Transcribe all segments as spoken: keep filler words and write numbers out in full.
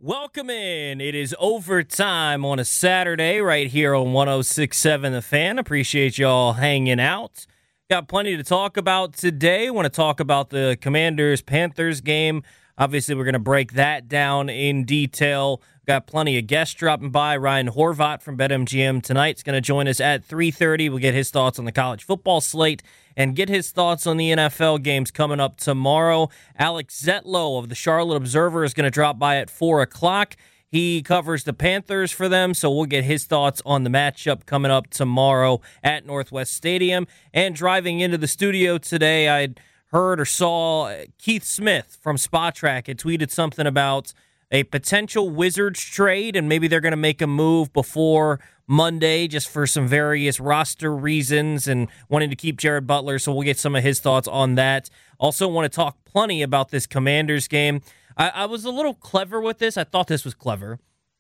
Welcome in. It is overtime on a Saturday right here on one oh six point seven The Fan. Appreciate y'all hanging out. Got plenty to talk about today. Want to talk about the Commanders-Panthers game. Obviously, we're going to break that down in detail. Got plenty of guests dropping by. Ryan Horvat from BetMGM tonight is going to join us at three thirty. We'll get his thoughts on the college football slate and get his thoughts on the N F L games coming up tomorrow. Alex Zetlow of the Charlotte Observer is going to drop by at four o'clock. He covers the Panthers for them, so we'll get his thoughts on the matchup coming up tomorrow at Northwest Stadium. And driving into the studio today, I heard or saw Keith Smith from Spotrac had tweeted something about a potential Wizards trade, and maybe they're going to make a move before Monday just for some various roster reasons and wanting to keep Jared Butler, so we'll get some of his thoughts on that. Also want to talk plenty about this Commanders game. I, I was a little clever with this. I thought this was clever.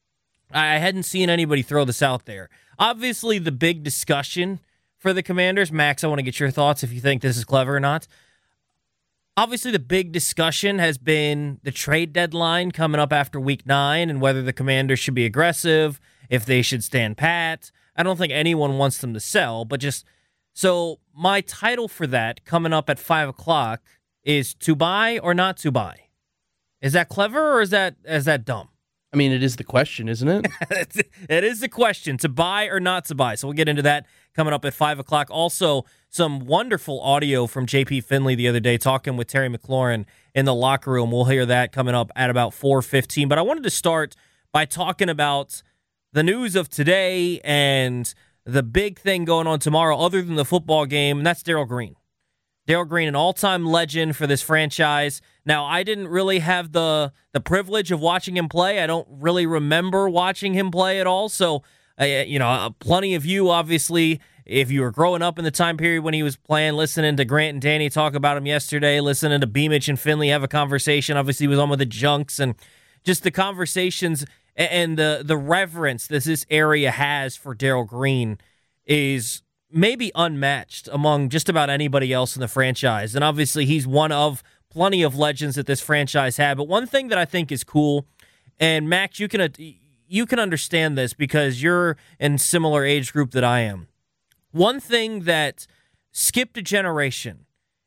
I hadn't seen anybody throw this out there. Obviously, the big discussion for the Commanders, Max, I want to get your thoughts if you think this is clever or not. Obviously, the big discussion has been the trade deadline coming up after week nine and whether the Commanders should be aggressive, if they should stand pat. I don't think anyone wants them to sell, but just so my title for that coming up at five o'clock is to buy or not to buy. Is that clever or is that is that dumb? I mean, it is the question, isn't it? It is the question, to buy or not to buy. So we'll get into that coming up at five o'clock. Also, some wonderful audio from J P Finley the other day talking with Terry McLaurin in the locker room. We'll hear that coming up at about four fifteen. But I wanted to start by talking about the news of today and the big thing going on tomorrow other than the football game, and that's Darrell Green. Darrell Green, an all-time legend for this franchise. Now, I didn't really have the the privilege of watching him play. I don't really remember watching him play at all. So, uh, you know, uh, plenty of you, obviously, if you were growing up in the time period when he was playing, listening to Grant and Danny talk about him yesterday, listening to Beamich and Finley have a conversation. Obviously, he was on with the Junks, and just the conversations and the, the reverence that this area has for Darrell Green is maybe unmatched among just about anybody else in the franchise. And obviously, he's one of plenty of legends that this franchise had. But one thing that I think is cool, and Max, you can you can understand this because you're in similar age group that I am. One thing that skipped a generation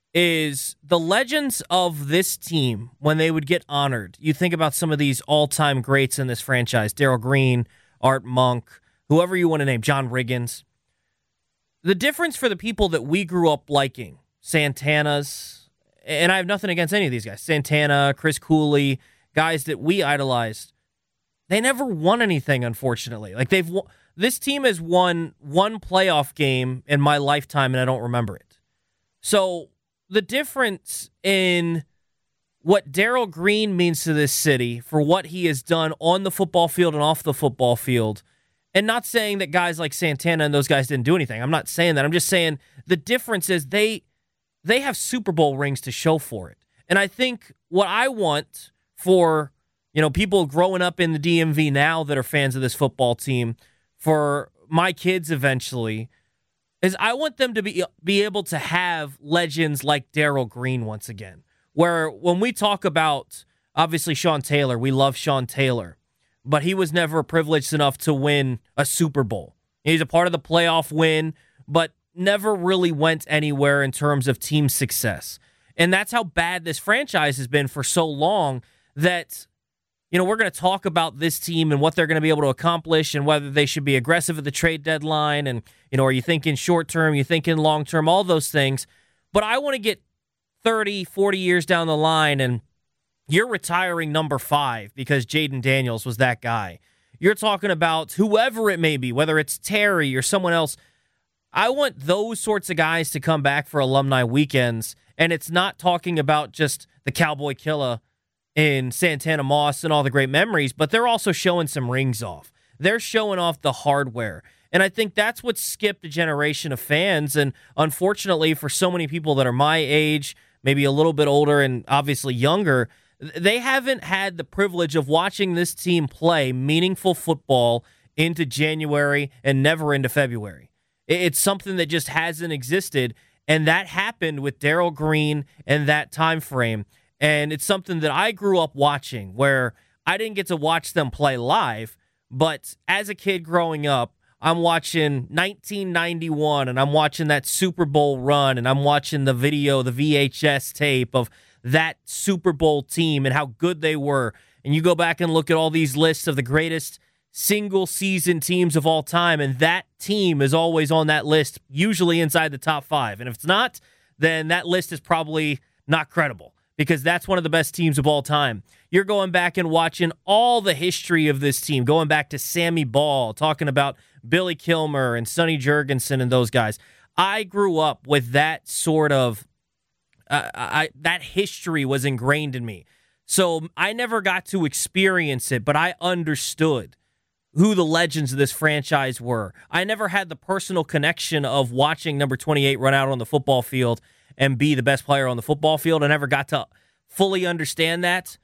is the legends of this team when they would get honored. You think about some of these all-time greats in this franchise, Darrell Green, Art Monk, whoever you want to name, John Riggins. The difference for the people that we grew up liking, Santana's, and I have nothing against any of these guys, Santana, Chris Cooley, guys that we idolized, they never won anything, unfortunately. Like they've this team has won one playoff game in my lifetime, and I don't remember it. So the difference in what Darrell Green means to this city for what he has done on the football field and off the football field, and not saying that guys like Santana and those guys didn't do anything. I'm not saying that. I'm just saying the difference is they they have Super Bowl rings to show for it. And I think what I want for, you know, people growing up in the D M V now that are fans of this football team, for my kids eventually, is I want them to be be able to have legends like Darrell Green once again. Where when we talk about, obviously, Sean Taylor, we love Sean Taylor, but he was never privileged enough to win a Super Bowl. He's a part of the playoff win, but never really went anywhere in terms of team success. And that's how bad this franchise has been for so long that, you know, we're going to talk about this team and what they're going to be able to accomplish and whether they should be aggressive at the trade deadline. And, you know, are you thinking short term, you thinking long term, all those things. But I want to get thirty, forty years down the line and you're retiring number five because Jaden Daniels was that guy. You're talking about whoever it may be, whether it's Terry or someone else. I want those sorts of guys to come back for alumni weekends, and it's not talking about just the Cowboy Killer in Santana Moss and all the great memories, but they're also showing some rings off. They're showing off the hardware, and I think that's what skipped a generation of fans, and unfortunately for so many people that are my age, maybe a little bit older and obviously younger, they haven't had the privilege of watching this team play meaningful football into January and never into February. It's something that just hasn't existed, and that happened with Darrell Green and that time frame. And it's something that I grew up watching where I didn't get to watch them play live, but as a kid growing up, I'm watching nineteen ninety-one, and I'm watching that Super Bowl run, and I'm watching the video, the V H S tape of that Super Bowl team and how good they were. And you go back and look at all these lists of the greatest single-season teams of all time, and that team is always on that list, usually inside the top five. And if it's not, then that list is probably not credible, because that's one of the best teams of all time. You're going back and watching all the history of this team, going back to Sammy Ball, talking about Billy Kilmer and Sonny Jurgensen and those guys. I grew up with that sort of, uh, I that history was ingrained in me. So I never got to experience it, but I understood who the legends of this franchise were. I never had the personal connection of watching number twenty-eight run out on the football field and be the best player on the football field. I never got to fully understand that,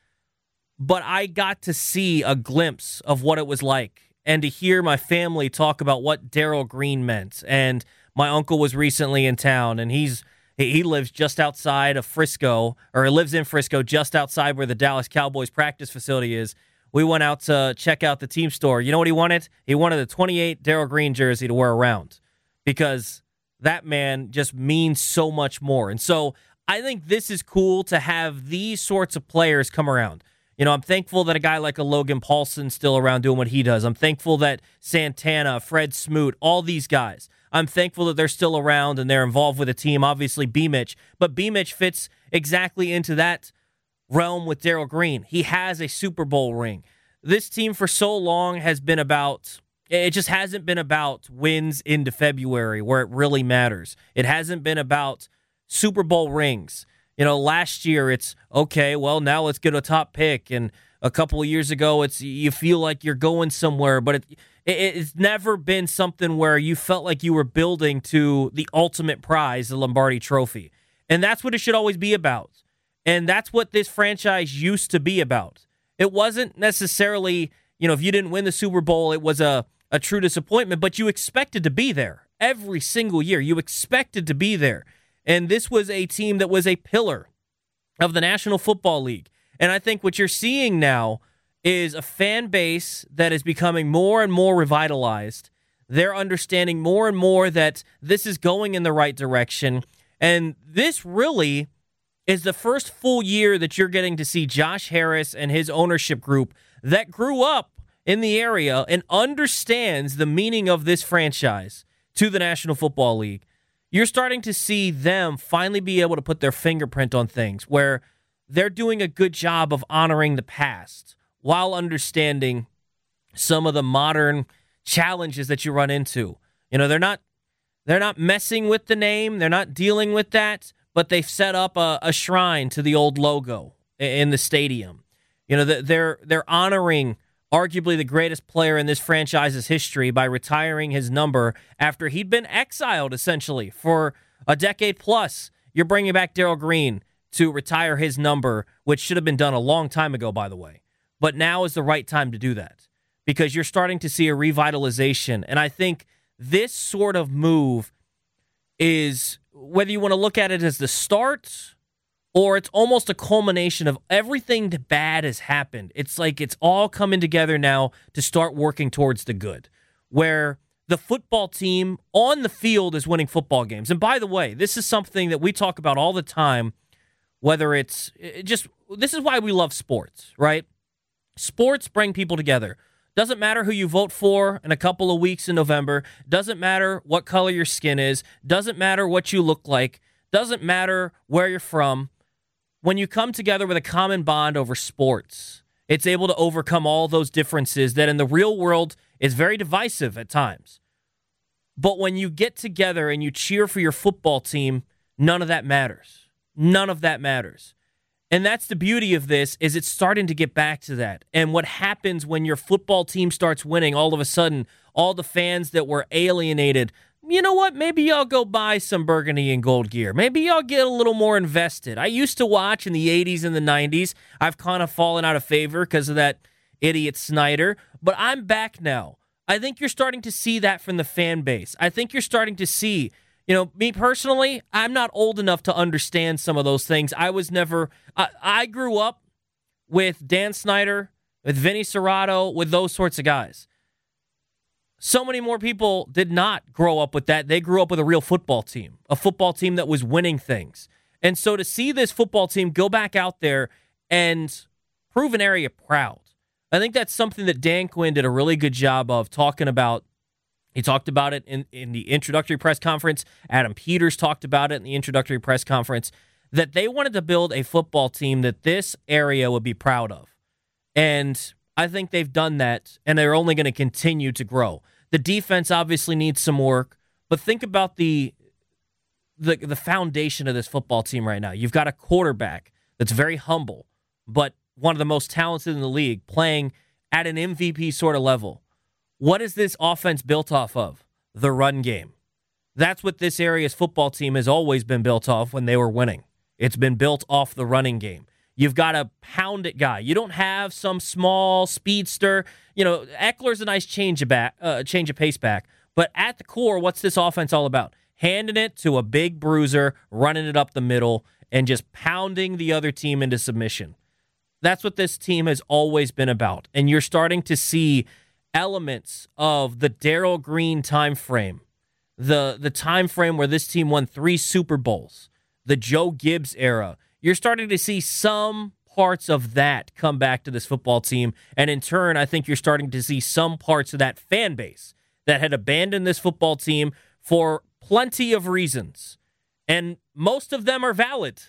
but I got to see a glimpse of what it was like, and to hear my family talk about what Darrell Green meant. And my uncle was recently in town, and he's he lives just outside of Frisco, or lives in Frisco, just outside where the Dallas Cowboys practice facility is. We went out to check out the team store. You know what he wanted? He wanted a twenty-eight Darrell Green jersey to wear around, because that man just means so much more. And so I think this is cool to have these sorts of players come around. You know, I'm thankful that a guy like a Logan Paulson's still around doing what he does. I'm thankful that Santana, Fred Smoot, all these guys, I'm thankful that they're still around and they're involved with the team. Obviously, B-Mitch. But B-Mitch fits exactly into that realm with Darrell Green. He has a Super Bowl ring. This team for so long has been about, it just hasn't been about wins into February where it really matters. It hasn't been about Super Bowl rings. You know, last year it's, okay, well, now let's get a top pick. And a couple of years ago, it's you feel like you're going somewhere, but it, it, it's never been something where you felt like you were building to the ultimate prize, the Lombardi Trophy. And that's what it should always be about. And that's what this franchise used to be about. It wasn't necessarily, you know, if you didn't win the Super Bowl, it was a, a true disappointment, but you expected to be there every single year. You expected to be there. And this was a team that was a pillar of the National Football League. And I think what you're seeing now is a fan base that is becoming more and more revitalized. They're understanding more and more that this is going in the right direction. And this really is the first full year that you're getting to see Josh Harris and his ownership group that grew up in the area and understands the meaning of this franchise to the National Football League. You're starting to see them finally be able to put their fingerprint on things where they're doing a good job of honoring the past while understanding some of the modern challenges that you run into. You know, they're not they're not messing with the name, they're not dealing with that, but they've set up a, a shrine to the old logo in the stadium. You know, they're they're honoring arguably the greatest player in this franchise's history by retiring his number after he'd been exiled, essentially, for a decade plus. You're bringing back Darrell Green to retire his number, which should have been done a long time ago, by the way. But now is the right time to do that because you're starting to see a revitalization. And I think this sort of move is, whether you want to look at it as the start or it's almost a culmination of everything that bad has happened. It's like it's all coming together now to start working towards the good, where the football team on the field is winning football games. And by the way, this is something that we talk about all the time, whether it's it just, this is why we love sports, right? Sports bring people together. Doesn't matter who you vote for in a couple of weeks in November. Doesn't matter what color your skin is. Doesn't matter what you look like. Doesn't matter where you're from. When you come together with a common bond over sports, it's able to overcome all those differences that in the real world is very divisive at times. But when you get together and you cheer for your football team, none of that matters. None of that matters. And that's the beauty of this, is it's starting to get back to that. And what happens when your football team starts winning, all of a sudden, all the fans that were alienated, you know what, maybe y'all go buy some burgundy and gold gear. Maybe y'all get a little more invested. I used to watch in the eighties and the nineties. I've kind of fallen out of favor because of that idiot Snyder. But I'm back now. I think you're starting to see that from the fan base. I think you're starting to see, you know, me personally, I'm not old enough to understand some of those things. I was never, I, I grew up with Dan Snyder with Vinny Serrato, with those sorts of guys. So many more people did not grow up with that. They grew up with a real football team, a football team that was winning things. And so to see this football team go back out there and prove an area proud, I think that's something that Dan Quinn did a really good job of talking about. He talked about it in, in the introductory press conference. Adam Peters talked about it in the introductory press conference, that they wanted to build a football team that this area would be proud of. And I think they've done that, and they're only going to continue to grow. The defense obviously needs some work, but think about the, the the foundation of this football team right now. You've got a quarterback that's very humble, but one of the most talented in the league, playing at an M V P sort of level. What is this offense built off of? The run game. That's what this area's football team has always been built off when they were winning. It's been built off the running game. You've got a pound it guy. You don't have some small speedster. You know, Eckler's a nice change of back, uh, change of pace back. But at the core, what's this offense all about? Handing it to a big bruiser, running it up the middle, and just pounding the other team into submission. That's what this team has always been about. And you're starting to see elements of the Darrell Green time frame, the the time frame where this team won three Super Bowls, the Joe Gibbs era. You're starting to see some parts of that come back to this football team. And in turn, I think you're starting to see some parts of that fan base that had abandoned this football team for plenty of reasons. And most of them are valid.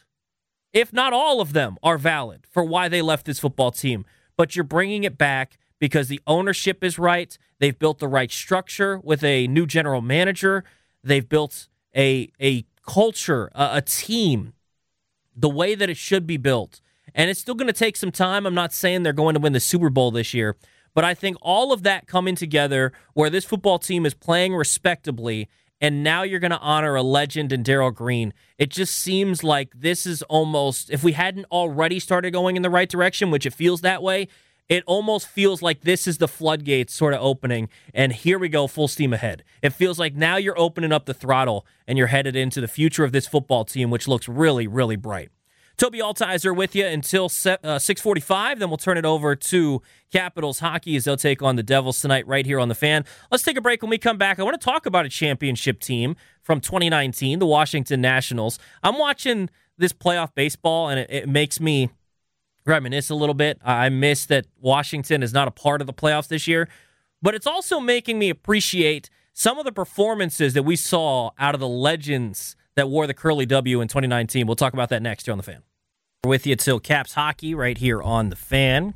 If not all of them are valid for why they left this football team. But you're bringing it back because the ownership is right. They've built the right structure with a new general manager. They've built a, a culture, a, a team, the way that it should be built. And it's still going to take some time. I'm not saying they're going to win the Super Bowl this year, but I think all of that coming together where this football team is playing respectably, and now you're going to honor a legend in Darrell Green. It just seems like this is almost, if we hadn't already started going in the right direction, which it feels that way, it almost feels like this is the floodgates sort of opening, and here we go, full steam ahead. It feels like now you're opening up the throttle, and you're headed into the future of this football team, which looks really, really bright. Toby Altizer with you until six forty-five. Then we'll turn it over to Capitals hockey as they'll take on the Devils tonight right here on the Fan. Let's take a break. When we come back, I want to talk about a championship team from twenty nineteen, the Washington Nationals. I'm watching this playoff baseball, and it, it makes me reminisce a little bit. I miss that Washington is not a part of the playoffs this year, but it's also making me appreciate some of the performances that we saw out of the legends that wore the curly W in twenty nineteen. We'll talk about that next here on the Fan. We're with you till Caps hockey right here on the Fan.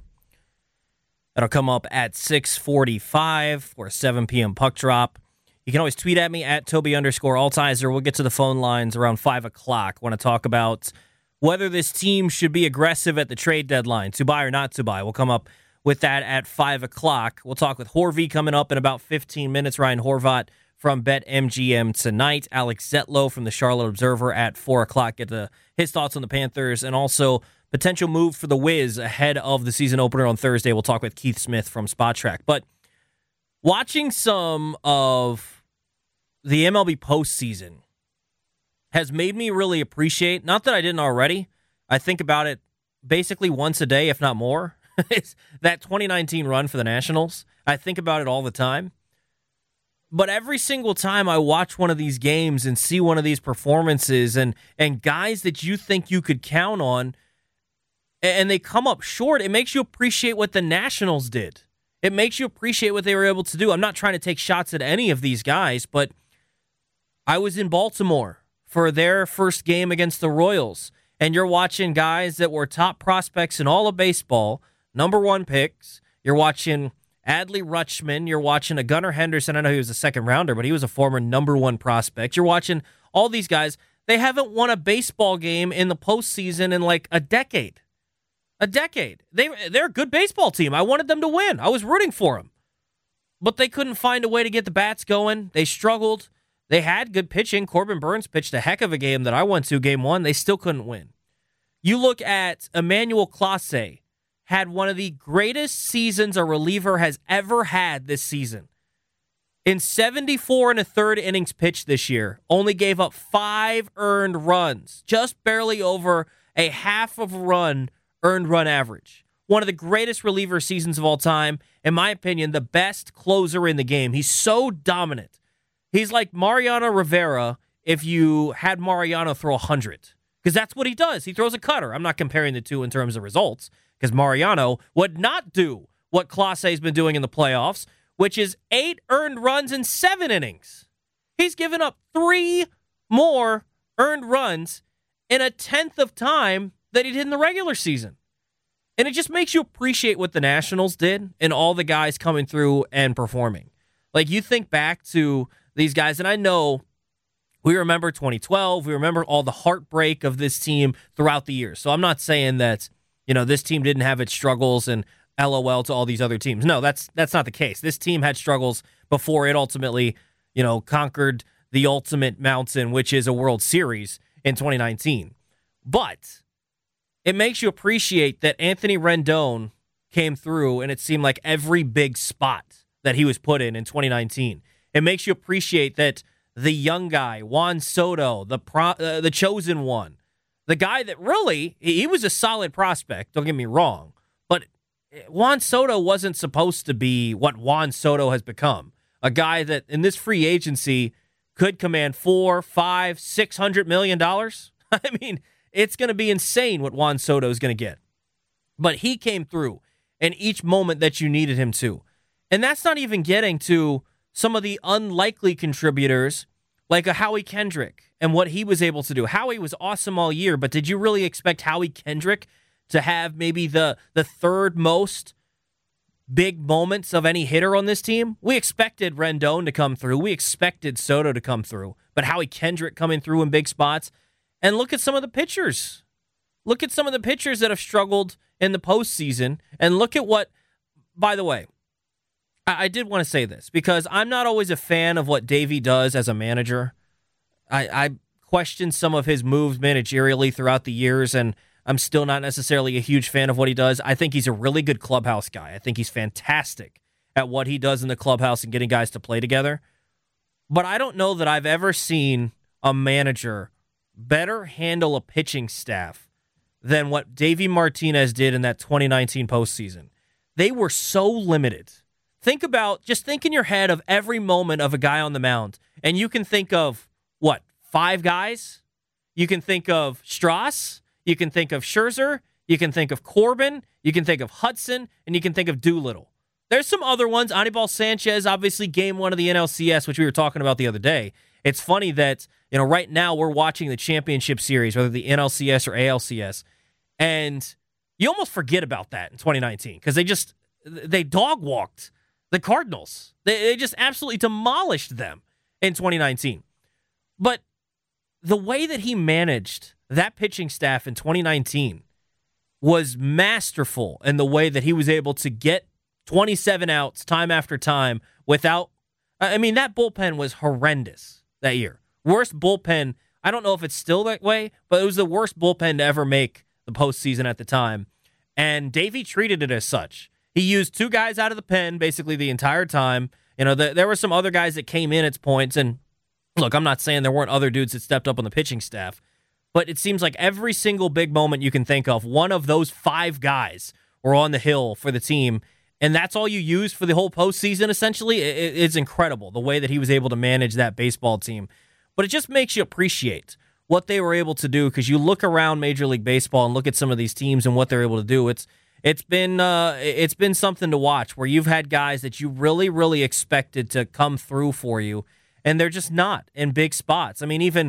That'll come up at six forty-five for a seven p.m. puck drop. You can always tweet at me at Toby underscore Altizer. We'll get to the phone lines around five o'clock. Want to talk about whether this team should be aggressive at the trade deadline, to buy or not to buy. We'll come up with that at five o'clock. We'll talk with Horvey coming up in about fifteen minutes. Ryan Horvat from BetMGM tonight. Alex Zetlow from the Charlotte Observer at four o'clock. Get the, his thoughts on the Panthers and also potential move for the Wiz ahead of the season opener on Thursday. We'll talk with Keith Smith from Spot Track. But watching some of the M L B postseason has made me really appreciate, not that I didn't already, I think about it basically once a day, if not more, that twenty nineteen run for the Nationals. I think about it all the time. But every single time I watch one of these games and see one of these performances and and guys that you think you could count on, and they come up short, it makes you appreciate what the Nationals did. It makes you appreciate what they were able to do. I'm not trying to take shots at any of these guys, but I was in Baltimore for their first game against the Royals, and you're watching guys that were top prospects in all of baseball, number one picks. You're watching Adley Rutschman. You're watching a Gunnar Henderson. I know he was a second rounder, but he was a former number one prospect. You're watching all these guys. They haven't won a baseball game in the postseason in like a decade. A decade. They, they're a good baseball team. I wanted them to win. I was rooting for them. But they couldn't find a way to get the bats going. They struggled. They had good pitching. Corbin Burns pitched a heck of a game that I went to, game one. They still couldn't win. You look at Emmanuel Clase, had one of the greatest seasons a reliever has ever had this season. In seventy-four and a third innings pitched this year, only gave up five earned runs, just barely over a half of a run earned run average. one of the greatest reliever seasons of all time. In my opinion, the best closer in the game. He's so dominant. He's like Mariano Rivera if you had Mariano throw one hundred. Because that's what he does. He throws a cutter. I'm not comparing the two in terms of results, because Mariano would not do what Clase's been doing in the playoffs, which is eight earned runs in seven innings. He's given up three more earned runs in a tenth of time that he did in the regular season. And it just makes you appreciate what the Nationals did and all the guys coming through and performing. Like, you think back to these guys, and I know we remember twenty twelve, we remember all the heartbreak of this team throughout the years. So I'm not saying that, you know, this team didn't have its struggles and LOL to all these other teams. No, that's that's not the case. This team had struggles before it ultimately, you know, conquered the ultimate mountain, which is a World Series in twenty nineteen. But it makes you appreciate that Anthony Rendon came through, and it seemed like every big spot that he was put in in twenty nineteen. It makes you appreciate that the young guy, Juan Soto, the pro, uh, the chosen one, the guy that really, he was a solid prospect, don't get me wrong, but Juan Soto wasn't supposed to be what Juan Soto has become. A guy that in this free agency could command four, five, six hundred million dollars. I mean, it's going to be insane what Juan Soto is going to get. But he came through in each moment that you needed him to. And that's not even getting to some of the unlikely contributors like a Howie Kendrick and what he was able to do. Howie was awesome all year, but did you really expect Howie Kendrick to have maybe the, the third most big moments of any hitter on this team? We expected Rendon to come through. We expected Soto to come through. But Howie Kendrick coming through in big spots. And look at some of the pitchers. Look at some of the pitchers that have struggled in the postseason. And look at what, by the way, I, I did want to say this because I'm not always a fan of what Davey does as a manager. I, I questioned some of his moves managerially throughout the years, and I'm still not necessarily a huge fan of what he does. I think he's a really good clubhouse guy. I think he's fantastic at what he does in the clubhouse and getting guys to play together. But I don't know that I've ever seen a manager better handle a pitching staff than what Davey Martinez did in that twenty nineteen postseason. They were so limited. Think about, just think in your head of every moment of a guy on the mound, and you can think of, what, five guys? You can think of Strauss, you can think of Scherzer, you can think of Corbin, you can think of Hudson, and you can think of Doolittle. There's some other ones. Anibal Sanchez, obviously game one of the N L C S, which we were talking about the other day. It's funny that, you know, right now we're watching the championship series, whether the N L C S or A L C S, and you almost forget about that in twenty nineteen because they just, they dog-walked the Cardinals. They, they just absolutely demolished them in twenty nineteen. But the way that he managed that pitching staff in twenty nineteen was masterful in the way that he was able to get twenty-seven outs time after time without, I mean, that bullpen was horrendous that year. Worst bullpen, I don't know if it's still that way, but it was the worst bullpen to ever make the postseason at the time. And Davey treated it as such. He used two guys out of the pen basically the entire time. You know, the, there were some other guys that came in at points. And look, I'm not saying there weren't other dudes that stepped up on the pitching staff, but it seems like every single big moment you can think of, one of those five guys were on the hill for the team. And that's all you used for the whole postseason, essentially. It, it's incredible the way that he was able to manage that baseball team. But it just makes you appreciate what they were able to do because you look around Major League Baseball and look at some of these teams and what they're able to do. It's it's been uh, it's been something to watch where you've had guys that you really, really expected to come through for you, and they're just not in big spots. I mean, even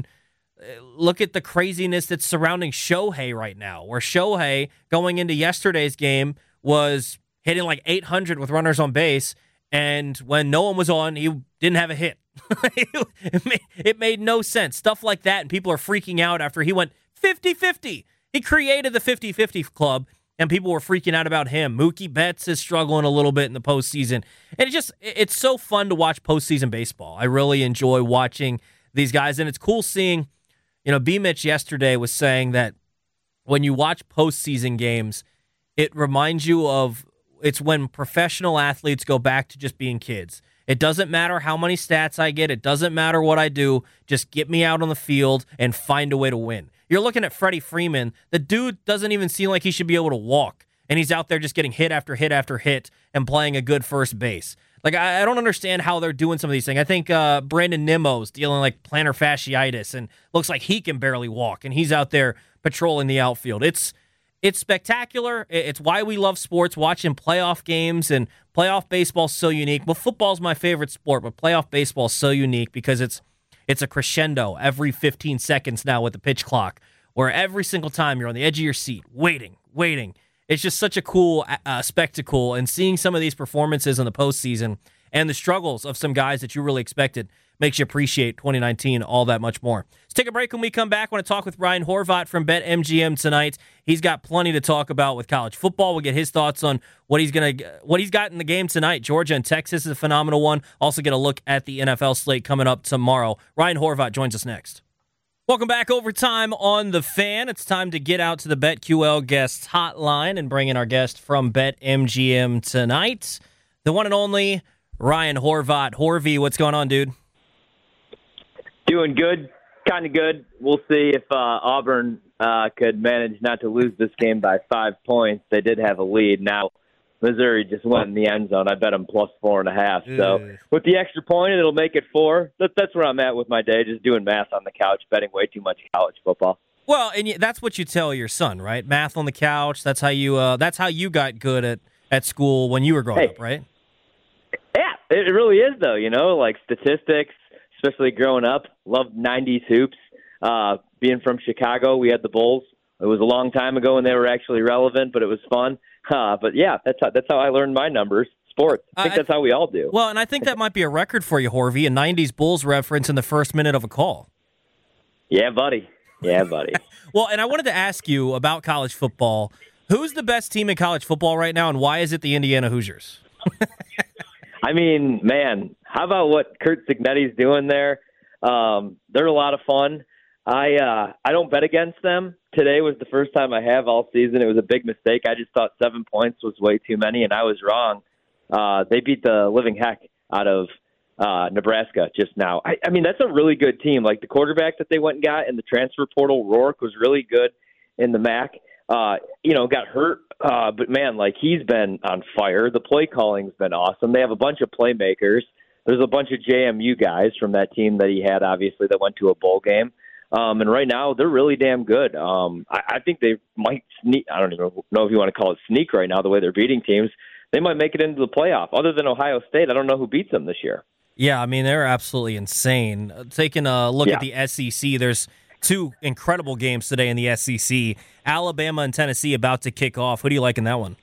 look at the craziness that's surrounding Shohei right now, where Shohei, going into yesterday's game, was hitting like eight hundred with runners on base, and when no one was on, he didn't have a hit. it, made, it made no sense. Stuff like that, and people are freaking out after he went fifty-fifty. He created the fifty-fifty club, and people were freaking out about him. Mookie Betts is struggling a little bit in the postseason. And it just, it's so fun to watch postseason baseball. I really enjoy watching these guys, and it's cool seeing, you know, B-Mitch yesterday was saying that when you watch postseason games, it reminds you of, it's when professional athletes go back to just being kids. It doesn't matter how many stats I get. It doesn't matter what I do. Just get me out on the field and find a way to win. You're looking at Freddie Freeman. The dude doesn't even seem like he should be able to walk. and he's out there just getting hit after hit after hit and playing a good first base. Like, I, I don't understand how they're doing some of these things. I think uh, Brandon Nimmo's dealing like plantar fasciitis and looks like he can barely walk, and he's out there patrolling the outfield. It's it's spectacular. It's why we love sports, watching playoff games, and playoff baseball's so unique. Well, football's my favorite sport, but playoff baseball's so unique because it's it's a crescendo every fifteen seconds now with the pitch clock, where every single time you're on the edge of your seat, waiting, waiting. It's just such a cool uh, spectacle, and seeing some of these performances in the postseason and the struggles of some guys that you really expected makes you appreciate twenty nineteen all that much more. Let's take a break. When we come back, I want to talk with Ryan Horvat from BetMGM tonight. He's got plenty to talk about with college football. We'll get his thoughts on what he's gonna, what he's got in the game tonight. Georgia and Texas is a phenomenal one. Also get a look at the N F L slate coming up tomorrow. Ryan Horvat joins us next. Welcome back. Overtime on The Fan. It's time to get out to the BetQL guest hotline and bring in our guest from BetMGM tonight, the one and only Ryan Horvat. Horvy, what's going on, dude? Doing good, kind of good. We'll see if uh, Auburn uh, could manage not to lose this game by five points. They did have a lead. Now, Missouri just went in the end zone. I bet them plus four and a half. So Ugh. with the extra point, it'll make it four. That, that's where I'm at with my day, just doing math on the couch, betting way too much college football. Well, and that's what you tell your son, right? Math on the couch. That's how you. Uh, that's how you got good at, at school when you were growing Hey. up, right? Yeah, it really is, though. You know, like statistics, especially growing up. Loved nineties hoops. Uh, being from Chicago, we had the Bulls. It was a long time ago when they were actually relevant, but it was fun. Uh, but, yeah, that's how, that's how I learned my numbers. Sports. I think I, that's how we all do. Well, and I think that might be a record for you, Horvy, a nineties Bulls reference in the first minute of a call. Yeah, buddy. Yeah, buddy. Well, and I wanted to ask you about college football. Who's the best team in college football right now, and why is it the Indiana Hoosiers? I mean, man, how about what Kurt Cignetti's doing there? Um, they're a lot of fun. I uh, I don't bet against them. Today was the first time I have all season. It was a big mistake. I just thought seven points was way too many, and I was wrong. Uh, they beat the living heck out of uh, Nebraska just now. I, I mean, that's a really good team. Like the quarterback that they went and got in the transfer portal, Rourke, was really good in the M A C. Uh, you know, got hurt, uh, but man, like he's been on fire. The play calling's been awesome. They have a bunch of playmakers. There's a bunch of J M U guys from that team that he had, obviously, that went to a bowl game. Um, and right now, they're really damn good. Um, I, I think they might sneak. I don't even know if you want to call it sneak right now, the way they're beating teams. They might make it into the playoff. Other than Ohio State, I don't know who beats them this year. Yeah, I mean, they're absolutely insane. Uh, taking a look Yeah. at the S E C, there's two incredible games today in the S E C. Alabama and Tennessee about to kick off. Who do you like in that one?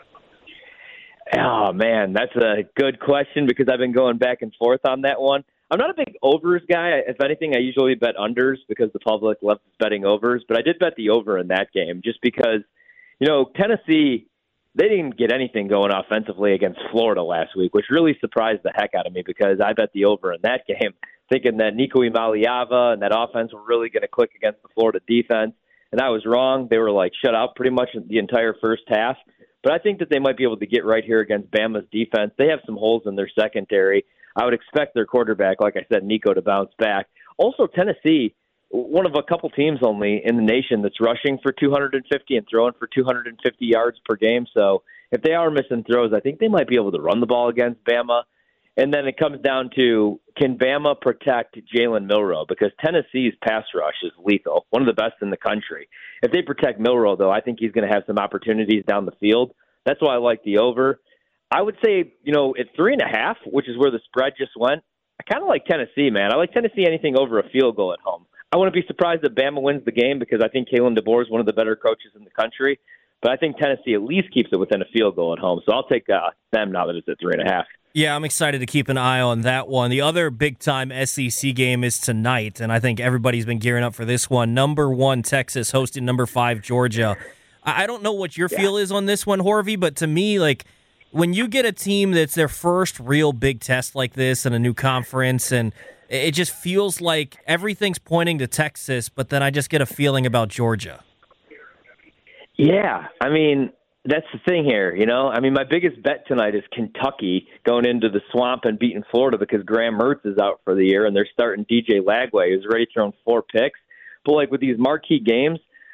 Oh, man, that's a good question because I've been going back and forth on that one. I'm not a big overs guy. If anything, I usually bet unders because the public loves betting overs. But I did bet the over in that game just because, you know, Tennessee, they didn't get anything going offensively against Florida last week, which really surprised the heck out of me because I bet the over in that game, thinking that Nico Imaliava and that offense were really going to click against the Florida defense. And I was wrong. They were, like, shut out pretty much the entire first half. But I think that they might be able to get right here against Bama's defense. They have some holes in their secondary. I would expect their quarterback, like I said, Nico, to bounce back. Also, Tennessee, one of a couple teams only in the nation that's rushing for two hundred fifty and throwing for two hundred fifty yards per game. So if they are missing throws, I think they might be able to run the ball against Bama. And then it comes down to, can Bama protect Jalen Milroe? Because Tennessee's pass rush is lethal, one of the best in the country. If they protect Milroe, though, I think he's going to have some opportunities down the field. That's why I like the over. I would say, you know, at three and a half, which is where the spread just went, I kind of like Tennessee, man. I like Tennessee anything over a field goal at home. I wouldn't be surprised if Bama wins the game because I think Kalen DeBoer is one of the better coaches in the country. But I think Tennessee at least keeps it within a field goal at home. So I'll take uh, them now that it's at three and a half. Yeah, I'm excited to keep an eye on that one. The other big-time S E C game is tonight, and I think everybody's been gearing up for this one. Number one, Texas, hosting number five, Georgia. I don't know what your yeah. feel is on this one, Horvy, but to me, like, when you get a team that's their first real big test like this in a new conference, and it just feels like everything's pointing to Texas, but then I just get a feeling about Georgia. Yeah, I mean, that's the thing here, you know? I mean, my biggest bet tonight is Kentucky going into the swamp and beating Florida because Graham Mertz is out for the year, and they're starting D J Lagway, who's already thrown four picks. But, like, with these marquee games,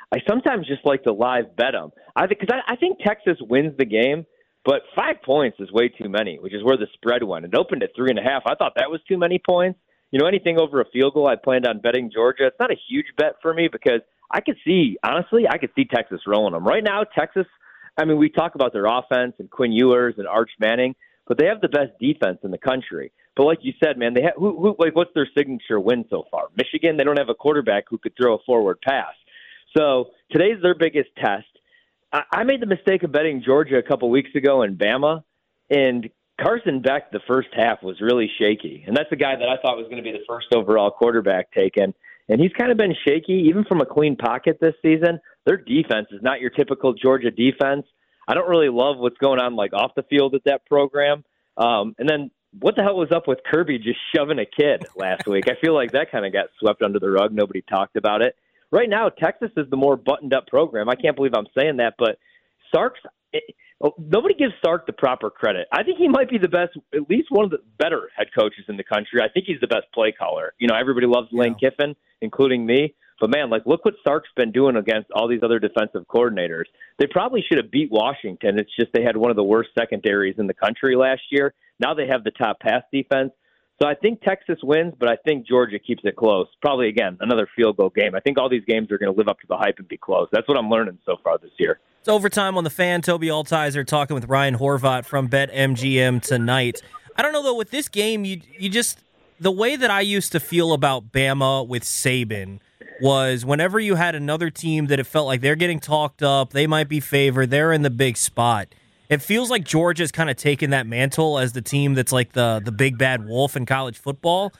I sometimes just like to live bet them. I think because I, I think Texas wins the game, but five points is way too many, which is where the spread went. It opened at three and a half. I thought that was too many points. You know, anything over a field goal, I planned on betting Georgia. It's not a huge bet for me because I could see, honestly, I could see Texas rolling them. Right now, Texas, I mean, we talk about their offense and Quinn Ewers and Arch Manning, but they have the best defense in the country. But like you said, man, they have, who, who, like, what's their signature win so far? Michigan, they don't have a quarterback who could throw a forward pass. So today's their biggest test. I, I made the mistake of betting Georgia a couple weeks ago in Bama, and Carson Beck, the first half, was really shaky. And that's a guy that I thought was going to be the first overall quarterback taken. And he's kind of been shaky, even from a clean pocket this season. Their defense is not your typical Georgia defense. I don't really love what's going on, like, off the field at that program. Um, and then what the hell was up with Kirby just shoving a kid last week? I feel like that kind of got swept under the rug. Nobody talked about it. Right now, Texas is the more buttoned-up program. I can't believe I'm saying that, but Sark's it, – nobody gives Sark the proper credit. I think he might be the best, at least one of the better head coaches in the country. I think he's the best play caller. You know, everybody loves Lane yeah. Kiffin, including me. But, man, like, look what Sark's been doing against all these other defensive coordinators. They probably should have beat Washington. It's just they had one of the worst secondaries in the country last year. Now they have the top pass defense. So I think Texas wins, but I think Georgia keeps it close. Probably, again, another field goal game. I think all these games are going to live up to the hype and be close. That's what I'm learning so far this year. It's overtime on the Fan. Toby Altizer talking with Ryan Horvat from BetMGM tonight. I don't know, though, with this game, you you just – the way that I used to feel about Bama with Saban was whenever you had another team that it felt like they're getting talked up, they might be favored, they're in the big spot. It feels like Georgia's kind of taken that mantle as the team that's like the the big bad wolf in college football.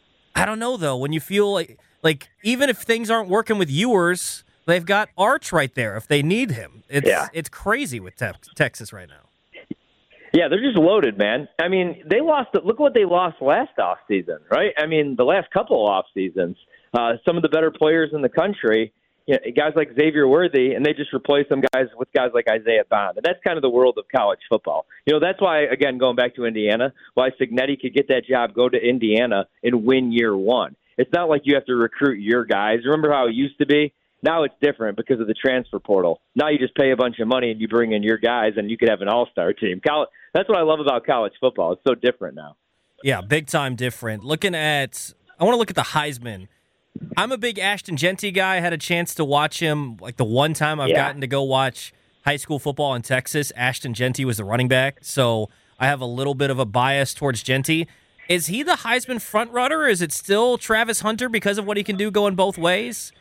I don't know, though. When you feel like, like even if things aren't working with Ewers, they've got Arch right there if they need him. It's yeah. it's crazy with te- Texas right now. Yeah, they're just loaded, man. I mean, they lost. Look what they lost last offseason, right? I mean, the last couple of off seasons, uh, some of the better players in the country. You know, guys like Xavier Worthy, and they just replace some guys with guys like Isaiah Bond. And that's kind of the world of college football. You know, that's why, again, going back to Indiana, why Cignetti could get that job, go to Indiana, and win year one. It's not like you have to recruit your guys. Remember how it used to be? Now it's different because of the transfer portal. Now you just pay a bunch of money and you bring in your guys, and you could have an all-star team. College, that's what I love about college football. It's so different now. Yeah, big time different. Looking at – I want to look at the Heisman. I'm a big Ashton Jeanty guy. I had a chance to watch him like the one time I've yeah. gotten to go watch high school football in Texas. Ashton Jeanty was the running back, so I have a little bit of a bias towards Jeanty. Is he the Heisman frontrunner, or is it still Travis Hunter because of what he can do going both ways?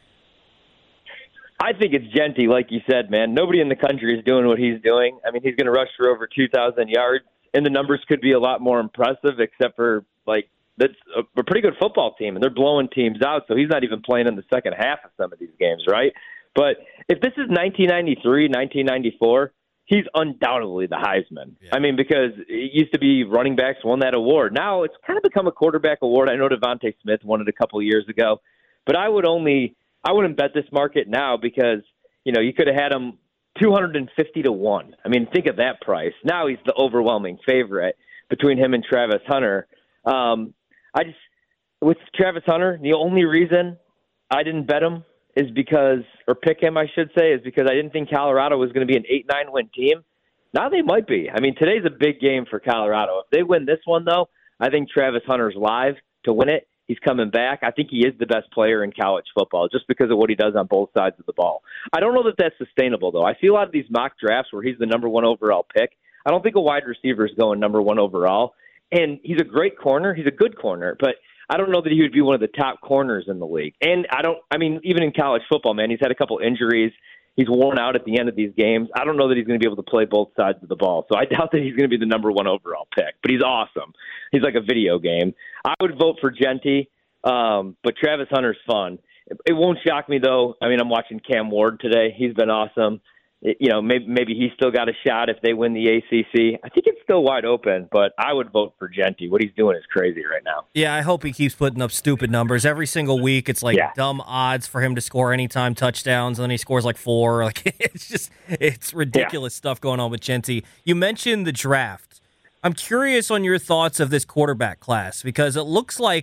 I think it's Jeanty, like you said, man. Nobody in the country is doing what he's doing. I mean, he's going to rush for over two thousand yards, and the numbers could be a lot more impressive, except for, like, that's a pretty good football team, and they're blowing teams out, so he's not even playing in the second half of some of these games, right? But if this is nineteen ninety-three, nineteen ninety-four, he's undoubtedly the Heisman. Yeah. I mean, because it used to be running backs won that award. Now it's kind of become a quarterback award. I know Devontae Smith won it a couple of years ago, but I would only – I wouldn't bet this market now because, you know, you could have had him two hundred fifty to one. I mean, think of that price. Now he's the overwhelming favorite between him and Travis Hunter. Um I just, with Travis Hunter, the only reason I didn't bet him is because, or pick him, I should say, is because I didn't think Colorado was going to be an eight nine win team. Now they might be. I mean, today's a big game for Colorado. If they win this one, though, I think Travis Hunter's live to win it. He's coming back. I think he is the best player in college football just because of what he does on both sides of the ball. I don't know that that's sustainable, though. I see a lot of these mock drafts where he's the number one overall pick. I don't think a wide receiver is going number one overall. And he's a great corner. He's a good corner, but I don't know that he would be one of the top corners in the league. And I don't, I mean, even in college football, man, he's had a couple injuries. He's worn out at the end of these games. I don't know that he's going to be able to play both sides of the ball. So I doubt that he's going to be the number one overall pick, but he's awesome. He's like a video game. I would vote for Jeanty, um, but Travis Hunter's fun. It, it won't shock me, though. I mean, I'm watching Cam Ward today. He's been awesome. You know, maybe maybe he's still got a shot if they win the A C C. I think it's still wide open, but I would vote for Jeanty. What he's doing is crazy right now. Yeah, I hope he keeps putting up stupid numbers. Every single week, it's like yeah. dumb odds for him to score anytime touchdowns, and then he scores like four. Like it's just, it's ridiculous yeah. stuff going on with Jeanty. You mentioned the draft. I'm curious on your thoughts of this quarterback class because it looks like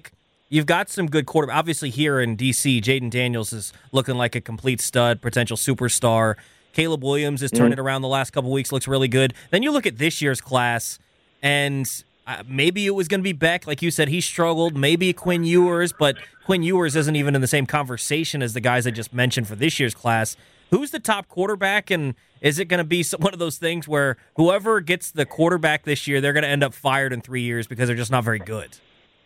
you've got some good quarterback. Obviously, here in D C, Jaden Daniels is looking like a complete stud, potential superstar. Caleb Williams has turned mm-hmm. it around the last couple weeks, looks really good. Then you look at this year's class, and uh, maybe it was going to be Beck. Like you said, he struggled. Maybe Quinn Ewers, but Quinn Ewers isn't even in the same conversation as the guys I just mentioned for this year's class. Who's the top quarterback, and is it going to be one of those things where whoever gets the quarterback this year, they're going to end up fired in three years because they're just not very good?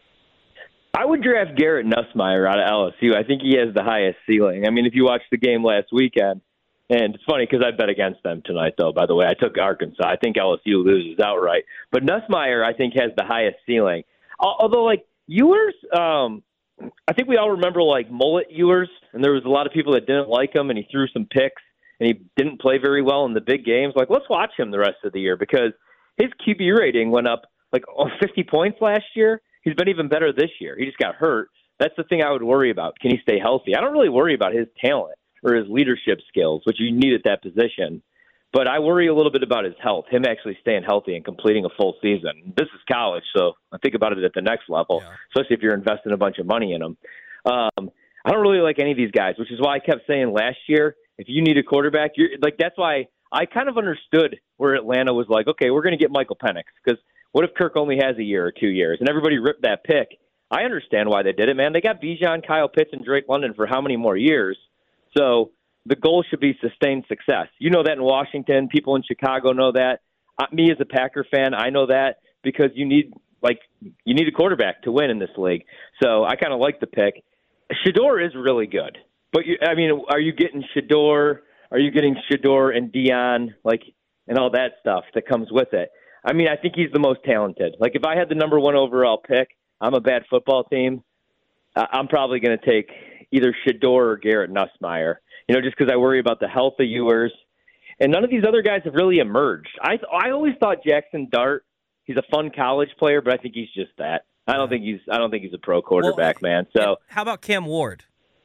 I would draft Garrett Nussmeier out of L S U. I think he has the highest ceiling. I mean, if you watched the game last weekend, and it's funny because I bet against them tonight, though, by the way. I took Arkansas. I think L S U loses outright. But Nussmeier, I think, has the highest ceiling. Although, like, Ewers, um, I think we all remember, like, Mullet Ewers, and there was a lot of people that didn't like him, and he threw some picks, and he didn't play very well in the big games. Like, let's watch him the rest of the year because his Q B rating went up, like, fifty points last year. He's been even better this year. He just got hurt. That's the thing I would worry about. Can he stay healthy? I don't really worry about his talent or his leadership skills, which you need at that position. But I worry a little bit about his health, him actually staying healthy and completing a full season. This is college, so I think about it at the next level, yeah. especially if you're investing a bunch of money in him. Um, I don't really like any of these guys, which is why I kept saying last year, if you need a quarterback, you're like that's why I kind of understood where Atlanta was like, okay, we're going to get Michael Penix, because what if Kirk only has a year or two years? And everybody ripped that pick. I understand why they did it, man. They got Bijan, Kyle Pitts, and Drake London for how many more years? So the goal should be sustained success. You know that in Washington. People in Chicago know that. Uh, me as a Packer fan, I know that because you need like you need a quarterback to win in this league. So I kind of like the pick. Shedeur is really good, but you, I mean, are you getting Shedeur? Are you getting Shedeur and Dion, like, and all that stuff that comes with it? I mean, I think he's the most talented. Like, if I had the number one overall pick, I'm a bad football team. Uh, I'm probably going to take either Shedeur or Garrett Nussmeier. You know, just because I worry about the health of Ewers. And none of these other guys have really emerged. I I always thought Jackson Dart, he's a fun college player, but I think he's just that. I don't think he's I don't think he's a pro quarterback, well, man. So how about Cam Ward?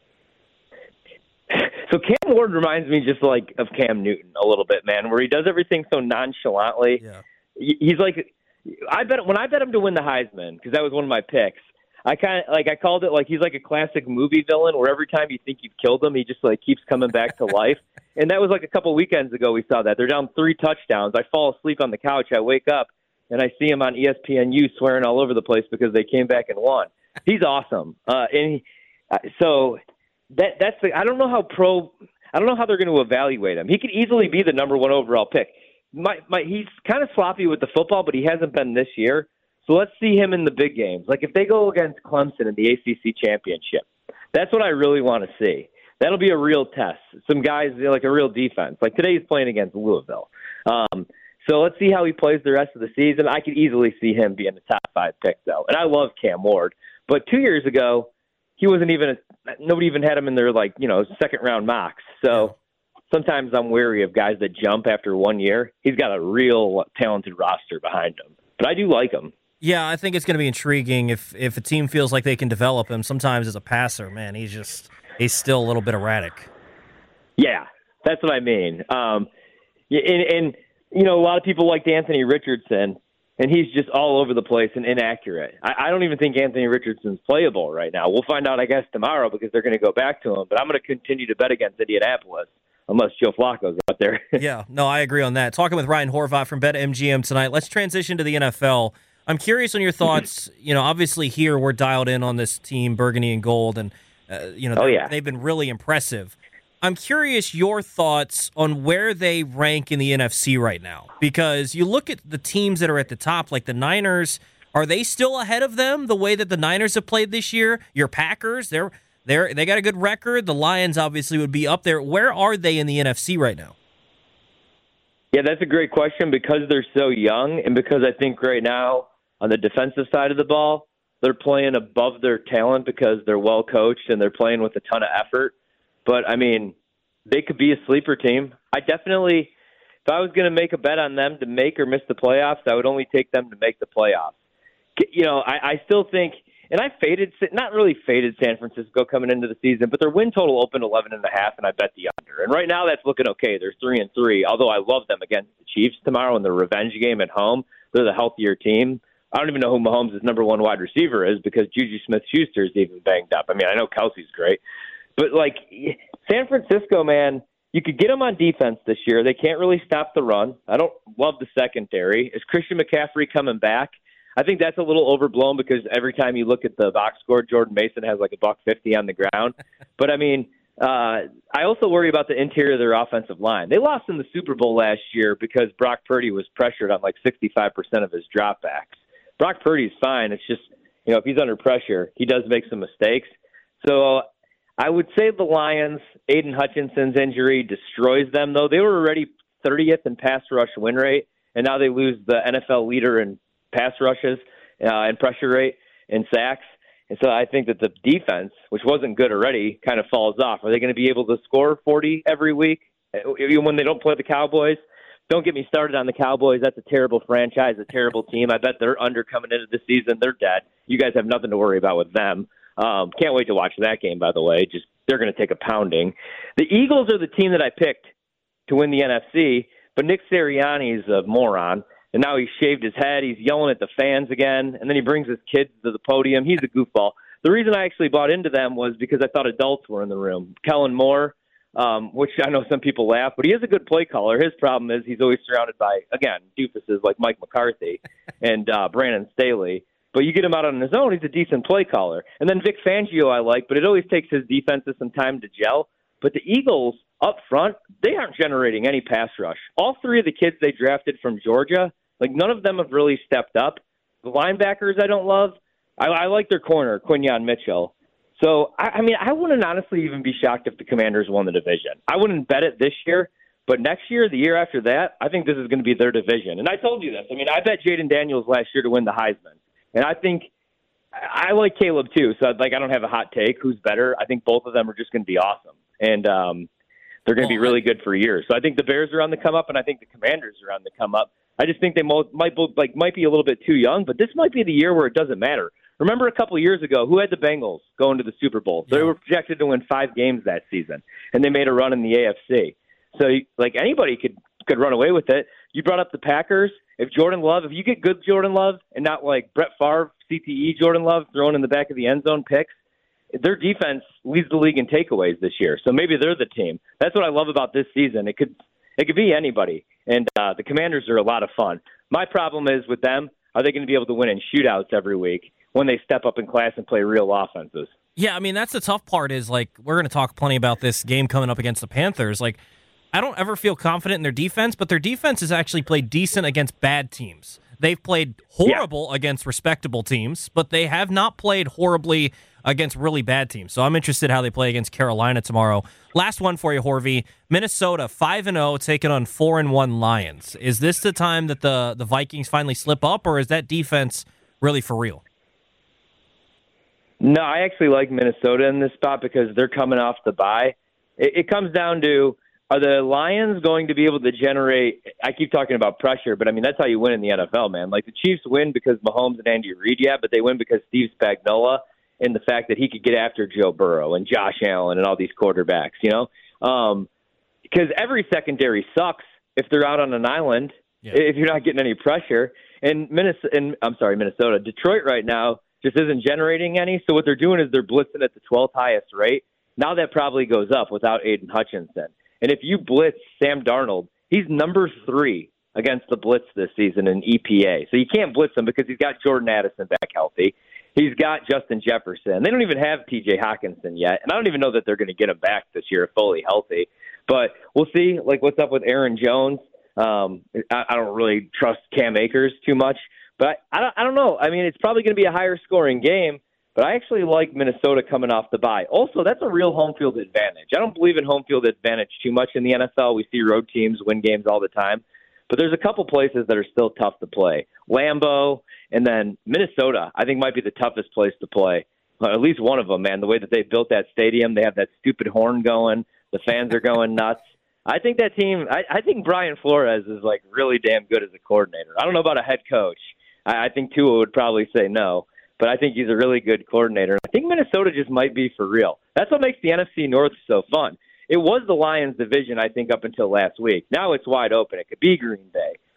So Cam Ward reminds me just like of Cam Newton a little bit, man, where he does everything so nonchalantly. Yeah. He's like, I bet when I bet him to win the Heisman, because that was one of my picks. I kind of like I called it like he's like a classic movie villain where every time you think you've killed him, he just like keeps coming back to life. And that was like a couple weekends ago we saw that. They're down three touchdowns. I fall asleep on the couch. I wake up and I see him on E S P N U swearing all over the place because they came back and won. He's awesome. Uh, and he, uh, so that that's the, I don't know how pro I don't know how they're going to evaluate him. He could easily be the number one overall pick. My, my, he's kind of sloppy with the football, but he hasn't been this year. So let's see him in the big games. Like if they go against Clemson in the A C C championship, that's what I really want to see. That'll be a real test. Some guys, like a real defense. Like today he's playing against Louisville. Um, so let's see how he plays the rest of the season. I could easily see him being the top five pick, though. And I love Cam Ward. But two years ago, he wasn't even a, nobody even had him in their, like, you know, second round mocks. So sometimes I'm wary of guys that jump after one year. He's got a real talented roster behind him. But I do like him. Yeah, I think it's going to be intriguing if if a team feels like they can develop him. Sometimes as a passer, man, he's just he's still a little bit erratic. Yeah, that's what I mean. Um, and, and you know, a lot of people liked Anthony Richardson, and he's just all over the place and inaccurate. I, I don't even think Anthony Richardson's playable right now. We'll find out, I guess, tomorrow because they're going to go back to him. But I'm going to continue to bet against Indianapolis unless Joe Flacco's out there. Yeah, no, I agree on that. Talking with Ryan Horvath from BetMGM tonight. Let's transition to the N F L. I'm curious on your thoughts. You know, obviously here we're dialed in on this team, Burgundy and Gold, and uh, you know, oh, yeah. they've been really impressive. I'm curious your thoughts on where they rank in the N F C right now, because you look at the teams that are at the top, like the Niners. Are they still ahead of them the way that the Niners have played this year? Your Packers, they're they're they got a good record. The Lions obviously would be up there. Where are they in the N F C right now? Yeah, that's a great question because they're so young, and because I think right now, on the defensive side of the ball, they're playing above their talent because they're well coached and they're playing with a ton of effort. But, I mean, they could be a sleeper team. I definitely, if I was going to make a bet on them to make or miss the playoffs, I would only take them to make the playoffs. You know, I, I still think, and I faded, not really faded San Francisco coming into the season, but their win total opened eleven and a half, and I bet the under. And right now that's looking okay. They're three and three, although I love them against the Chiefs tomorrow in the revenge game at home. They're the healthier team. I don't even know who Mahomes' number one wide receiver is because Juju Smith-Schuster is even banged up. I mean, I know Kelsey's great. But, like, San Francisco, man, you could get them on defense this year. They can't really stop the run. I don't love the secondary. Is Christian McCaffrey coming back? I think that's a little overblown because every time you look at the box score, Jordan Mason has like a buck fifty on the ground. But, I mean, uh, I also worry about the interior of their offensive line. They lost in the Super Bowl last year because Brock Purdy was pressured on like sixty-five percent of his dropbacks. Brock Purdy's fine. It's just, you know, if he's under pressure, he does make some mistakes. So I would say the Lions, Aiden Hutchinson's injury destroys them, though. They were already thirtieth in pass rush win rate, and now they lose the N F L leader in pass rushes uh, and pressure rate and sacks. And so I think that the defense, which wasn't good already, kind of falls off. Are they going to be able to score forty every week even when they don't play the Cowboys? Don't get me started on the Cowboys. That's a terrible franchise, a terrible team. I bet they're under coming into the season. They're dead. You guys have nothing to worry about with them. Um, can't wait to watch that game, by the way. Just they're going to take a pounding. The Eagles are the team that I picked to win the N F C, but Nick Sirianni's a moron, and now he's shaved his head. He's yelling at the fans again, and then he brings his kids to the podium. He's a goofball. The reason I actually bought into them was because I thought adults were in the room. Kellen Moore, Um, which I know some people laugh, but he is a good play caller. His problem is he's always surrounded by, again, doofuses like Mike McCarthy and uh, Brandon Staley. But you get him out on his own, he's a decent play caller. And then Vic Fangio I like, but it always takes his defenses some time to gel. But the Eagles up front, they aren't generating any pass rush. All three of the kids they drafted from Georgia, like none of them have really stepped up. The linebackers I don't love. I, I like their corner, Quinyon Mitchell. So, I, I mean, I wouldn't honestly even be shocked if the Commanders won the division. I wouldn't bet it this year, but next year, the year after that, I think this is going to be their division. And I told you this. I mean, I bet Jaden Daniels last year to win the Heisman. And I think I like Caleb, too. So, like, I don't have a hot take. Who's better? I think both of them are just going to be awesome. And um, they're going to be really good for years. So I think the Bears are on the come up, and I think the Commanders are on the come up. I just think they mo- might both, like might be a little bit too young, but this might be the year where it doesn't matter. Remember a couple of years ago, who had the Bengals going to the Super Bowl? They were projected to win five games that season, and they made a run in the A F C. So, like, anybody could, could run away with it. You brought up the Packers. If Jordan Love, if you get good Jordan Love and not like Brett Favre, C T E Jordan Love thrown in the back of the end zone picks, their defense leads the league in takeaways this year. So maybe they're the team. That's what I love about this season. It could it could be anybody, and uh, the Commanders are a lot of fun. My problem is with them, are they going to be able to win in shootouts every week when they step up in class and play real offenses? Yeah, I mean, that's the tough part is, like, we're going to talk plenty about this game coming up against the Panthers. Like, I don't ever feel confident in their defense, but their defense has actually played decent against bad teams. They've played horrible yeah. against respectable teams, but they have not played horribly against really bad teams. So I'm interested how they play against Carolina tomorrow. Last one for you, Horvey. Minnesota, five and oh, taking on four and one Lions. Is this the time that the, the Vikings finally slip up, or is that defense really for real? No, I actually like Minnesota in this spot because they're coming off the bye. It, it comes down to, are the Lions going to be able to generate – I keep talking about pressure, but, I mean, that's how you win in the N F L, man. Like, the Chiefs win because Mahomes and Andy Reid, yeah, but they win because Steve Spagnuolo and the fact that he could get after Joe Burrow and Josh Allen and all these quarterbacks, you know? Um, because every secondary sucks if they're out on an island, yeah. if you're not getting any pressure. And, Minnesota, and I'm sorry, Minnesota. Detroit right now just isn't generating any, so what they're doing is they're blitzing at the twelfth highest rate. Now that probably goes up without Aiden Hutchinson. And if you blitz Sam Darnold, he's number three against the blitz this season in E P A. So you can't blitz him because he's got Jordan Addison back healthy. He's got Justin Jefferson. They don't even have T J Hawkinson yet, and I don't even know that they're going to get him back this year fully healthy. But we'll see, like, what's up with Aaron Jones. Um, I, I don't really trust Cam Akers too much. But I don't, I don't know. I mean, it's probably going to be a higher scoring game, but I actually like Minnesota coming off the bye. Also, that's a real home field advantage. I don't believe in home field advantage too much in the N F L. We see road teams win games all the time. But there's a couple places that are still tough to play. Lambeau and then Minnesota, I think, might be the toughest place to play. Uh, at least one of them, man. The way that they built that stadium, they have that stupid horn going. The fans are going nuts. I think that team, I, I think Brian Flores is, like, really damn good as a coordinator. I don't know about a head coach. I think Tua would probably say no, but I think he's a really good coordinator. I think Minnesota just might be for real. That's what makes the N F C North so fun. It was the Lions division, I think, up until last week. Now it's wide open. It could be Green Bay.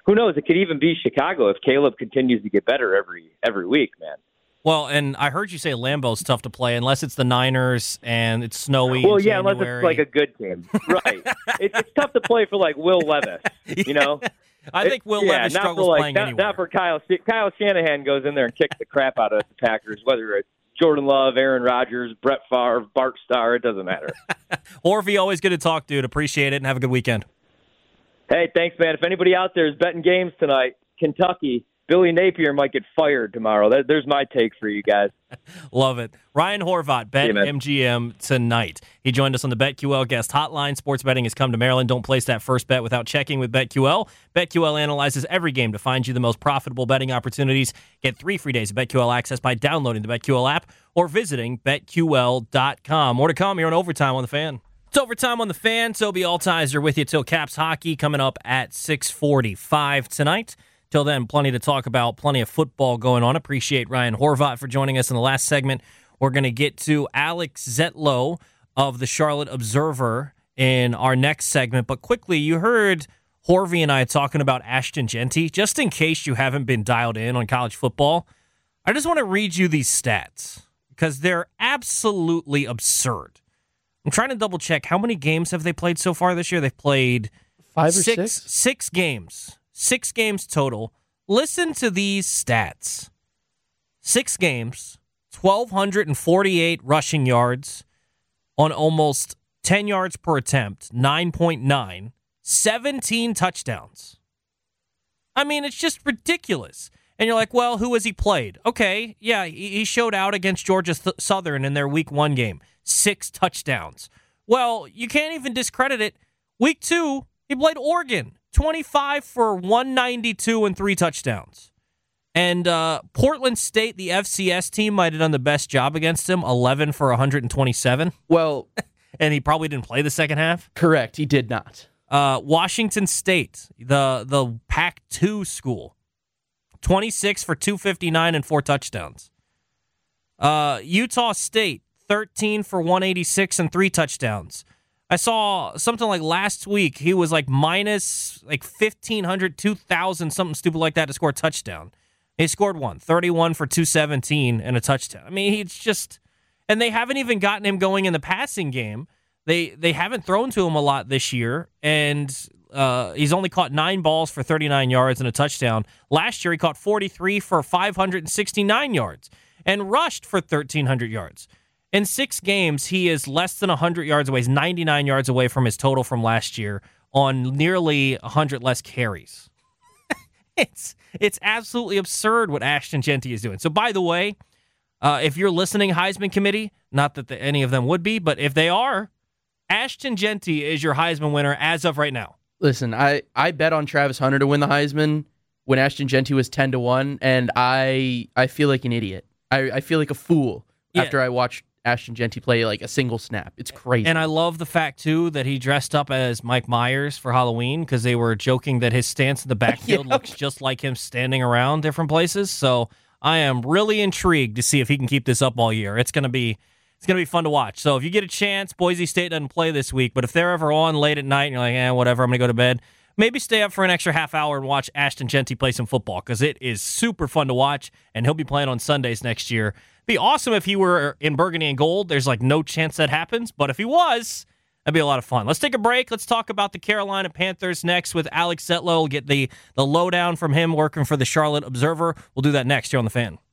who knows? It could even be Chicago if Caleb continues to get better every every week, man. Well, and I heard you say Lambeau's tough to play unless it's the Niners and it's snowy. Well, in yeah, January. unless it's like a good team, right? it, it's tough to play for like Will Levis, you know. I think Will it, Levis yeah, struggles like, playing not, anywhere. Not for Kyle. Kyle Shanahan goes in there and kicks the crap out of the Packers, whether it's Jordan Love, Aaron Rodgers, Brett Favre, Bart Starr. It doesn't matter. Horvey, always good to talk, dude. Appreciate it, and have a good weekend. Hey, thanks, man. If anybody out there is betting games tonight, Kentucky, Billy Napier might get fired tomorrow. That, there's my take for you guys. Love it. Ryan Horvat, Bet Yeah, M G M tonight. He joined us on the BetQL guest hotline. Sports betting has come to Maryland. Don't place that first bet without checking with BetQL. BetQL analyzes every game to find you the most profitable betting opportunities. Get three free days of BetQL access by downloading the BetQL app or visiting bet Q L dot com. More to come here on Overtime on the Fan. It's Overtime on the Fan. Toby Altizer with you till Caps hockey coming up at six forty-five tonight. Till then, plenty to talk about, plenty of football going on. Appreciate Ryan Horvat for joining us in the last segment. We're going to get to Alex Zetlow of the Charlotte Observer in our next segment. But quickly, you heard Horvey and I talking about Ashton Jeanty. Just in case you haven't been dialed in on college football, I just want to read you these stats because they're absolutely absurd. I'm trying to double check. How many games have they played so far this year? They've played Five or six, six? six games. Six games total. Listen to these stats. Six games, one thousand two hundred forty-eight rushing yards on almost ten yards per attempt, nine point nine, seventeen touchdowns. I mean, it's just ridiculous. And you're like, well, who has he played? Okay, yeah, he showed out against Georgia Southern in their week one game. Six touchdowns. Well, you can't even discredit it. Week two, he played Oregon. twenty-five for one ninety-two and three touchdowns. And uh, Portland State, the F C S team, might have done the best job against him, eleven for one twenty-seven. Well, and he probably didn't play the second half. correct. He did not. Uh, Washington State, the the Pac two school, twenty-six for two fifty-nine and four touchdowns. Uh, Utah State, thirteen for one eighty-six and three touchdowns. I saw something like last week, he was like minus like fifteen hundred, two thousand, something stupid like that to score a touchdown. He scored one, thirty-one for two seventeen and a touchdown. I mean, he's just, and they haven't even gotten him going in the passing game. They they haven't thrown to him a lot this year, and uh, he's only caught nine balls for thirty-nine yards and a touchdown. Last year, he caught forty-three for five hundred sixty-nine yards and rushed for thirteen hundred yards. In six games, he is less than one hundred yards away. He's ninety-nine yards away from his total from last year on nearly one hundred less carries. it's it's absolutely absurd what Ashton Jeanty is doing. So, by the way, uh, if you're listening, Heisman Committee, not that the, any of them would be, but if they are, Ashton Jeanty is your Heisman winner as of right now. Listen, I, I bet on Travis Hunter to win the Heisman when Ashton Jeanty was ten to one, and I I feel like an idiot. I, I feel like a fool Yeah. after I watched Ashton Jeanty play like a single snap. It's crazy. And I love the fact, too, that he dressed up as Mike Myers for Halloween because they were joking that his stance in the backfield Yeah. looks just like him standing around different places. So I am really intrigued to see if he can keep this up all year. It's going to be it's gonna be fun to watch. So if you get a chance, Boise State doesn't play this week, but if they're ever on late at night and you're like, eh, whatever, I'm going to go to bed, maybe stay up for an extra half hour and watch Ashton Jeanty play some football because it is super fun to watch, and he'll be playing on Sundays next year. Be awesome if he were in burgundy and gold. There's like no chance that happens, but if he was, that'd be a lot of fun. Let's take a break. Let's talk about the Carolina Panthers next with Alex Zetlow. We'll get the, the lowdown from him working for the Charlotte Observer. We'll do that next here on The Fan.